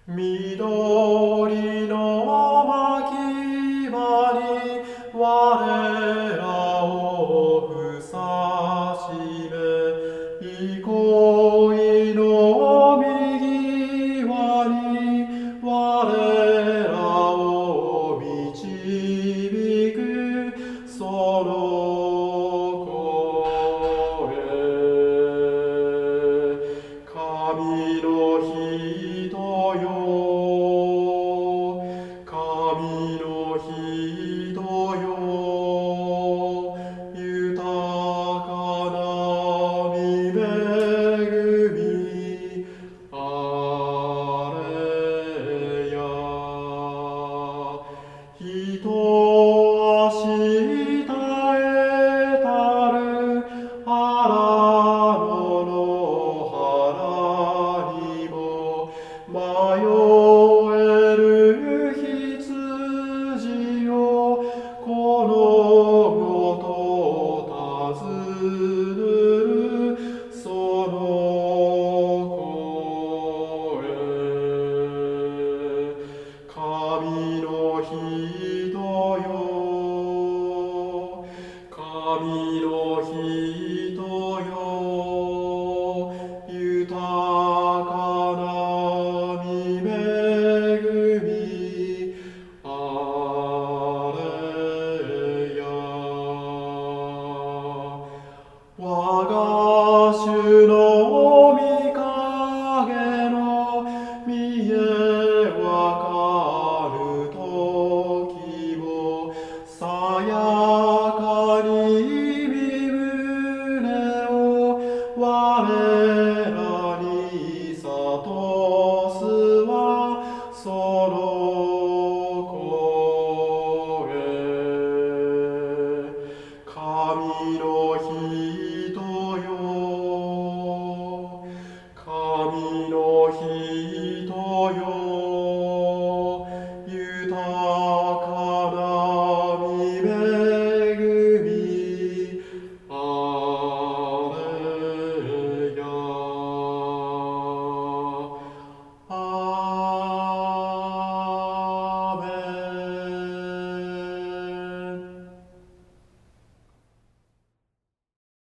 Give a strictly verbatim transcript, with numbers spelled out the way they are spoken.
緑の牧場に我らをふさしめ、憩いの右側に我らを導くその声。神の人よ、神の人よ、豊かな御恵みあれや。人足耐えたる荒野の原にも迷